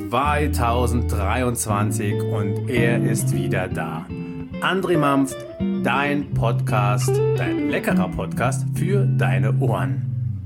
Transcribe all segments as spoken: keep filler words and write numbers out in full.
zweitausenddreiundzwanzig und er ist wieder da. André Mampft, dein Podcast, dein leckerer Podcast für deine Ohren.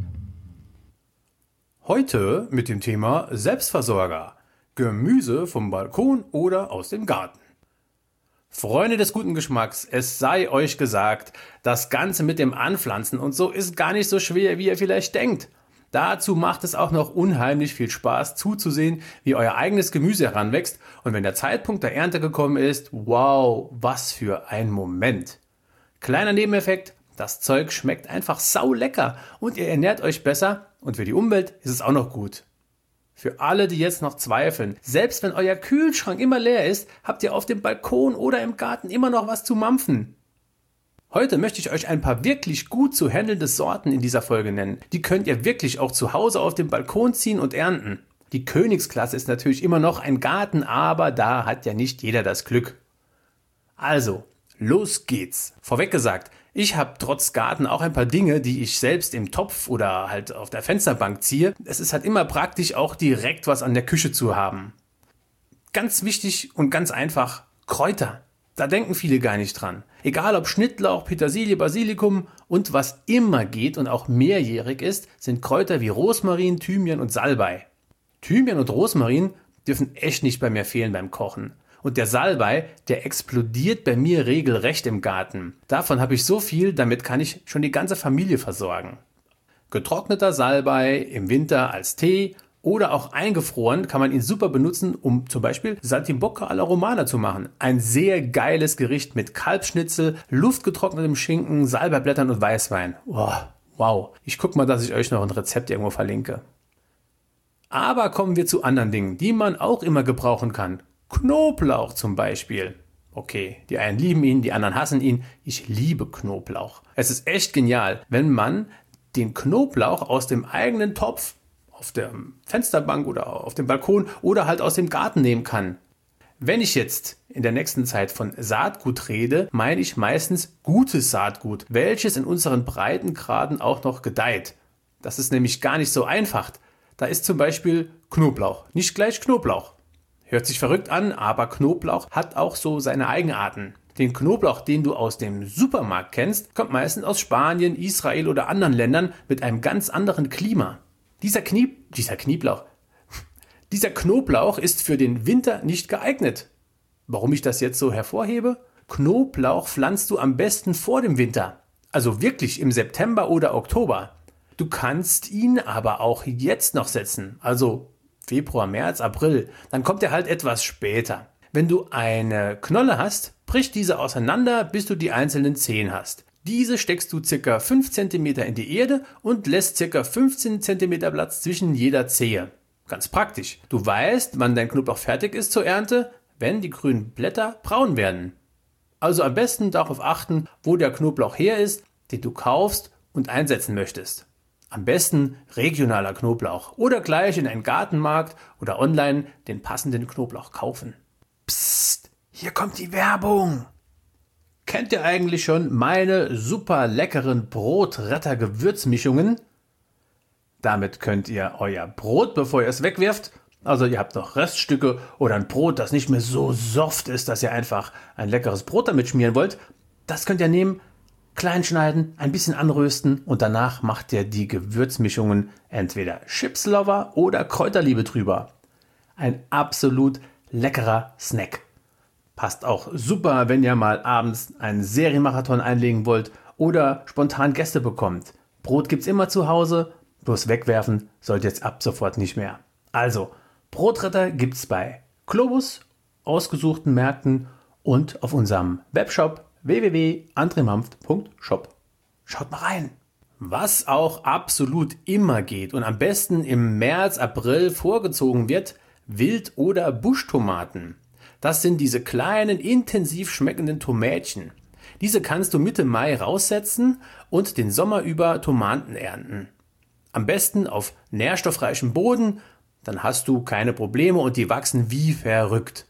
Heute mit dem Thema Selbstversorger. Gemüse vom Balkon oder aus dem Garten. Freunde des guten Geschmacks, es sei euch gesagt, das Ganze mit dem Anpflanzen und so ist gar nicht so schwer, wie ihr vielleicht denkt. Dazu macht es auch noch unheimlich viel Spaß zuzusehen, wie euer eigenes Gemüse heranwächst und wenn der Zeitpunkt der Ernte gekommen ist, wow, was für ein Moment. Kleiner Nebeneffekt, das Zeug schmeckt einfach saulecker und ihr ernährt euch besser und für die Umwelt ist es auch noch gut. Für alle, die jetzt noch zweifeln, selbst wenn euer Kühlschrank immer leer ist, habt ihr auf dem Balkon oder im Garten immer noch was zu mampfen. Heute möchte ich euch ein paar wirklich gut zu handelnde Sorten in dieser Folge nennen. Die könnt ihr wirklich auch zu Hause auf dem Balkon ziehen und ernten. Die Königsklasse ist natürlich immer noch ein Garten, aber da hat ja nicht jeder das Glück. Also, los geht's. Vorweg gesagt, ich habe trotz Garten auch ein paar Dinge, die ich selbst im Topf oder halt auf der Fensterbank ziehe. Es ist halt immer praktisch, auch direkt was an der Küche zu haben. Ganz wichtig und ganz einfach, Kräuter. Da denken viele gar nicht dran. Egal ob Schnittlauch, Petersilie, Basilikum und was immer geht und auch mehrjährig ist, sind Kräuter wie Rosmarin, Thymian und Salbei. Thymian und Rosmarin dürfen echt nicht bei mir fehlen beim Kochen. Und der Salbei, der explodiert bei mir regelrecht im Garten. Davon habe ich so viel, damit kann ich schon die ganze Familie versorgen. Getrockneter Salbei im Winter als Tee oder auch eingefroren kann man ihn super benutzen, um zum Beispiel Saltimbocca alla Romana zu machen. Ein sehr geiles Gericht mit Kalbsschnitzel, luftgetrocknetem Schinken, Salbeiblättern und Weißwein. Oh, wow, ich gucke mal, dass ich euch noch ein Rezept irgendwo verlinke. Aber kommen wir zu anderen Dingen, die man auch immer gebrauchen kann. Knoblauch zum Beispiel. Okay, die einen lieben ihn, die anderen hassen ihn. Ich liebe Knoblauch. Es ist echt genial, wenn man den Knoblauch aus dem eigenen Topf auf der Fensterbank oder auf dem Balkon oder halt aus dem Garten nehmen kann. Wenn ich jetzt in der nächsten Zeit von Saatgut rede, meine ich meistens gutes Saatgut, welches in unseren Breitengraden auch noch gedeiht. Das ist nämlich gar nicht so einfach. Da ist zum Beispiel Knoblauch, nicht gleich Knoblauch. Hört sich verrückt an, aber Knoblauch hat auch so seine Eigenarten. Den Knoblauch, den du aus dem Supermarkt kennst, kommt meistens aus Spanien, Israel oder anderen Ländern mit einem ganz anderen Klima. Dieser Knie, dieser Knieblauch, dieser Knoblauch ist für den Winter nicht geeignet. Warum ich das jetzt so hervorhebe? Knoblauch pflanzt du am besten vor dem Winter, also wirklich im September oder Oktober. Du kannst ihn aber auch jetzt noch setzen, also Februar, März, April, dann kommt er halt etwas später. Wenn du eine Knolle hast, brich diese auseinander, bis du die einzelnen Zehen hast. Diese steckst du ca. fünf Zentimeter in die Erde und lässt ca. fünfzehn Zentimeter Platz zwischen jeder Zehe. Ganz praktisch. Du weißt, wann dein Knoblauch fertig ist zur Ernte, wenn die grünen Blätter braun werden. Also am besten darauf achten, wo der Knoblauch her ist, den du kaufst und einsetzen möchtest. Am besten regionaler Knoblauch oder gleich in einen Gartenmarkt oder online den passenden Knoblauch kaufen. Psst, hier kommt die Werbung. Kennt ihr eigentlich schon meine super leckeren Brotretter-Gewürzmischungen? Damit könnt ihr euer Brot, bevor ihr es wegwirft, also ihr habt noch Reststücke oder ein Brot, das nicht mehr so soft ist, dass ihr einfach ein leckeres Brot damit schmieren wollt, das könnt ihr nehmen, klein schneiden, ein bisschen anrösten und danach macht ihr die Gewürzmischungen entweder Chipslover oder Kräuterliebe drüber. Ein absolut leckerer Snack. Passt auch super, wenn ihr mal abends einen Serienmarathon einlegen wollt oder spontan Gäste bekommt. Brot gibt's immer zu Hause, bloß wegwerfen sollt jetzt ab sofort nicht mehr. Also, Brotretter gibt's bei Globus, ausgesuchten Märkten und auf unserem Webshop w w w punkt andremampft punkt shop. Schaut mal rein. Was auch absolut immer geht und am besten im März, April vorgezogen wird, Wild- oder Buschtomaten. Das sind diese kleinen, intensiv schmeckenden Tomätchen. Diese kannst du Mitte Mai raussetzen und den Sommer über Tomaten ernten. Am besten auf nährstoffreichem Boden, dann hast du keine Probleme und die wachsen wie verrückt.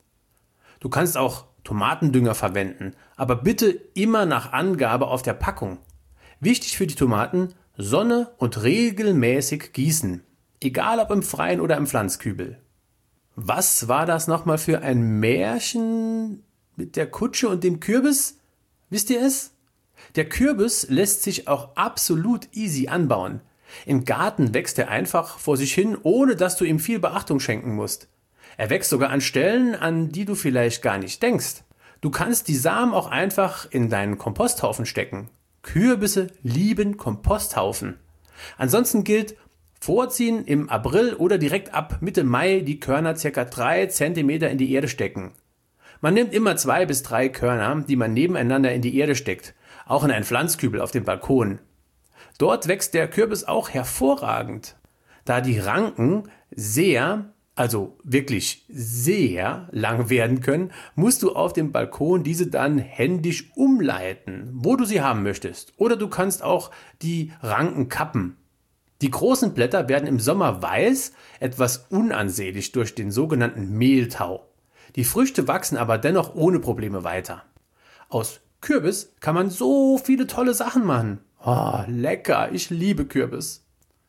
Du kannst auch Tomatendünger verwenden, aber bitte immer nach Angabe auf der Packung. Wichtig für die Tomaten, Sonne und regelmäßig gießen, egal ob im Freien oder im Pflanzkübel. Was war das nochmal für ein Märchen mit der Kutsche und dem Kürbis? Wisst ihr es? Der Kürbis lässt sich auch absolut easy anbauen. Im Garten wächst er einfach vor sich hin, ohne dass du ihm viel Beachtung schenken musst. Er wächst sogar an Stellen, an die du vielleicht gar nicht denkst. Du kannst die Samen auch einfach in deinen Komposthaufen stecken. Kürbisse lieben Komposthaufen. Ansonsten gilt, vorziehen im April oder direkt ab Mitte Mai die Körner ca. drei Zentimeter in die Erde stecken. Man nimmt immer zwei bis drei Körner, die man nebeneinander in die Erde steckt, auch in einen Pflanzkübel auf dem Balkon. Dort wächst der Kürbis auch hervorragend. Da die Ranken sehr, also wirklich sehr lang werden können, musst du auf dem Balkon diese dann händisch umleiten, wo du sie haben möchtest. Oder du kannst auch die Ranken kappen. Die großen Blätter werden im Sommer weiß, etwas unansehnlich durch den sogenannten Mehltau. Die Früchte wachsen aber dennoch ohne Probleme weiter. Aus Kürbis kann man so viele tolle Sachen machen. Oh, lecker, ich liebe Kürbis.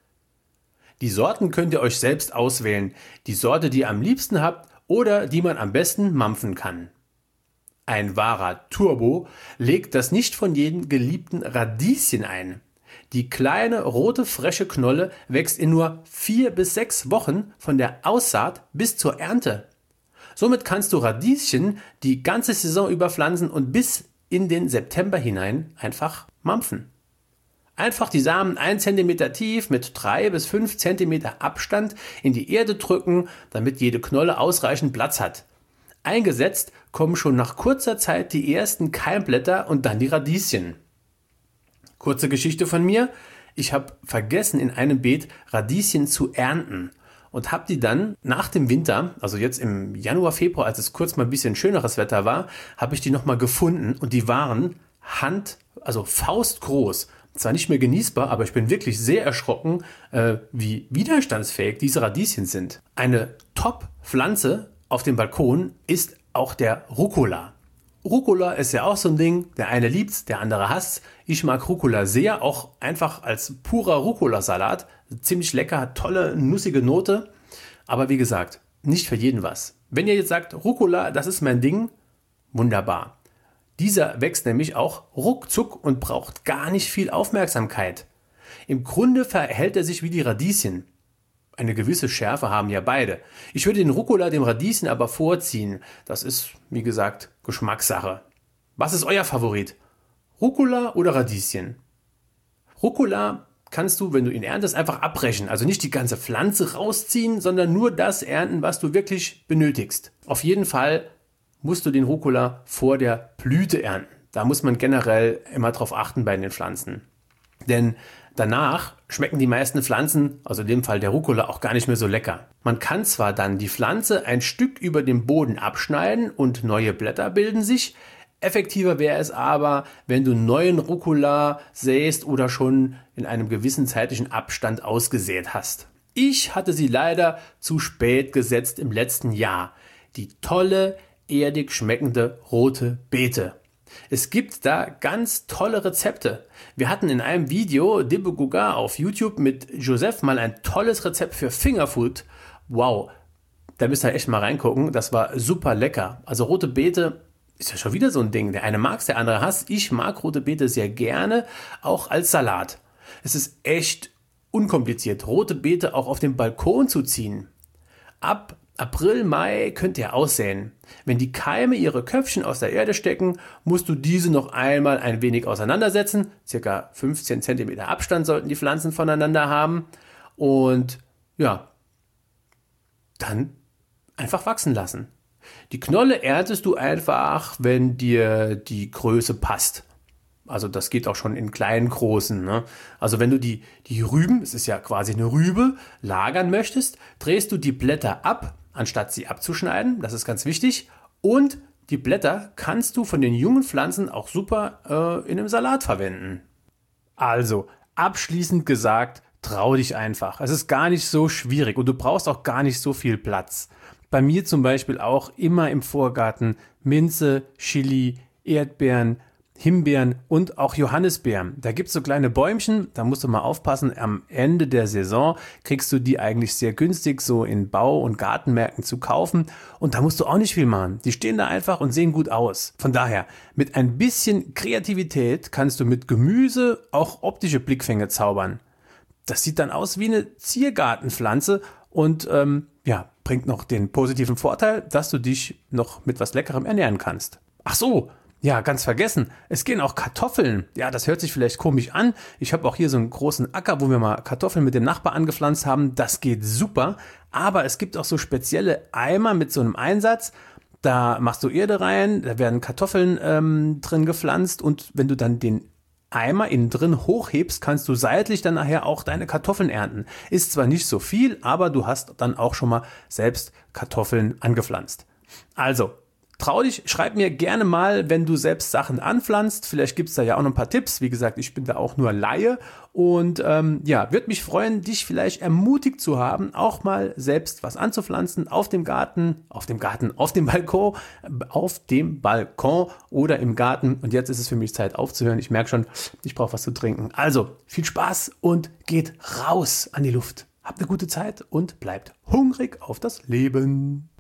Die Sorten könnt ihr euch selbst auswählen, die Sorte, die ihr am liebsten habt oder die man am besten mampfen kann. Ein wahrer Turbo legt das nicht von jedem geliebten Radieschen ein. Die kleine rote frische Knolle wächst in nur vier bis sechs Wochen von der Aussaat bis zur Ernte. Somit kannst du Radieschen die ganze Saison über pflanzen und bis in den September hinein einfach mampfen. Einfach die Samen ein Zentimeter tief mit drei bis fünf Zentimeter Abstand in die Erde drücken, damit jede Knolle ausreichend Platz hat. Eingesetzt kommen schon nach kurzer Zeit die ersten Keimblätter und dann die Radieschen. Kurze Geschichte von mir. Ich habe vergessen, in einem Beet Radieschen zu ernten und habe die dann nach dem Winter, also jetzt im Januar, Februar, als es kurz mal ein bisschen schöneres Wetter war, habe ich die nochmal gefunden und die waren Hand, also faustgroß. Zwar nicht mehr genießbar, aber ich bin wirklich sehr erschrocken, äh, wie widerstandsfähig diese Radieschen sind. Eine Top-Pflanze auf dem Balkon ist auch der Rucola. Rucola ist ja auch so ein Ding, der eine liebt's, der andere hasst's. Ich mag Rucola sehr, auch einfach als purer Rucola-Salat. Ziemlich lecker, hat tolle, nussige Note. Aber wie gesagt, nicht für jeden was. Wenn ihr jetzt sagt, Rucola, das ist mein Ding, wunderbar. Dieser wächst nämlich auch ruckzuck und braucht gar nicht viel Aufmerksamkeit. Im Grunde verhält er sich wie die Radieschen. Eine gewisse Schärfe haben ja beide. Ich würde den Rucola dem Radieschen aber vorziehen. Das ist, wie gesagt, Geschmackssache. Was ist euer Favorit? Rucola oder Radieschen? Rucola kannst du, wenn du ihn erntest, einfach abbrechen. Also nicht die ganze Pflanze rausziehen, sondern nur das ernten, was du wirklich benötigst. Auf jeden Fall musst du den Rucola vor der Blüte ernten. Da muss man generell immer drauf achten bei den Pflanzen. Denn danach schmecken die meisten Pflanzen, also in dem Fall der Rucola, auch gar nicht mehr so lecker. Man kann zwar dann die Pflanze ein Stück über dem Boden abschneiden und neue Blätter bilden sich. Effektiver wäre es aber, wenn du neuen Rucola säst oder schon in einem gewissen zeitlichen Abstand ausgesät hast. Ich hatte sie leider zu spät gesetzt im letzten Jahr. Die tolle, erdig schmeckende rote Beete. Es gibt da ganz tolle Rezepte. Wir hatten in einem Video Debugga auf YouTube mit Joseph mal ein tolles Rezept für Fingerfood. Wow, da müsst ihr echt mal reingucken. Das war super lecker. Also rote Beete ist ja schon wieder so ein Ding. Der eine mag es, der andere hasst. Ich mag rote Beete sehr gerne, auch als Salat. Es ist echt unkompliziert, rote Beete auch auf dem Balkon zu ziehen. Ab April, Mai könnt ihr aussäen. Wenn die Keime ihre Köpfchen aus der Erde stecken, musst du diese noch einmal ein wenig auseinandersetzen. Circa fünfzehn Zentimeter Abstand sollten die Pflanzen voneinander haben. Und ja, dann einfach wachsen lassen. Die Knolle erntest du einfach, wenn dir die Größe passt. Also das geht auch schon in kleinen, großen. Ne? Also wenn du die, die Rüben, es ist ja quasi eine Rübe, lagern möchtest, drehst du die Blätter ab, anstatt sie abzuschneiden. Das ist ganz wichtig. Und die Blätter kannst du von den jungen Pflanzen auch super äh, in einem Salat verwenden. Also, abschließend gesagt, trau dich einfach. Es ist gar nicht so schwierig und du brauchst auch gar nicht so viel Platz. Bei mir zum Beispiel auch immer im Vorgarten Minze, Chili, Erdbeeren, Himbeeren und auch Johannisbeeren. Da gibt's so kleine Bäumchen, da musst du mal aufpassen, am Ende der Saison kriegst du die eigentlich sehr günstig so in Bau- und Gartenmärkten zu kaufen und da musst du auch nicht viel machen. Die stehen da einfach und sehen gut aus. Von daher, mit ein bisschen Kreativität kannst du mit Gemüse auch optische Blickfänge zaubern. Das sieht dann aus wie eine Ziergartenpflanze und ähm, ja, bringt noch den positiven Vorteil, dass du dich noch mit was Leckerem ernähren kannst. Ach so, ja, ganz vergessen. Es gehen auch Kartoffeln. Ja, das hört sich vielleicht komisch an. Ich habe auch hier so einen großen Acker, wo wir mal Kartoffeln mit dem Nachbar angepflanzt haben. Das geht super. Aber es gibt auch so spezielle Eimer mit so einem Einsatz. Da machst du Erde rein, da werden Kartoffeln ähm, drin gepflanzt und wenn du dann den Eimer innen drin hochhebst, kannst du seitlich dann nachher auch deine Kartoffeln ernten. Ist zwar nicht so viel, aber du hast dann auch schon mal selbst Kartoffeln angepflanzt. Also, trau dich, schreib mir gerne mal, wenn du selbst Sachen anpflanzt. Vielleicht gibt's da ja auch noch ein paar Tipps. Wie gesagt, ich bin da auch nur Laie. Und ähm, ja, würde mich freuen, dich vielleicht ermutigt zu haben, auch mal selbst was anzupflanzen auf dem Garten, auf dem Garten, auf dem Balkon, auf dem Balkon oder im Garten. Und jetzt ist es für mich Zeit aufzuhören. Ich merke schon, ich brauche was zu trinken. Also, viel Spaß und geht raus an die Luft. Habt eine gute Zeit und bleibt hungrig auf das Leben.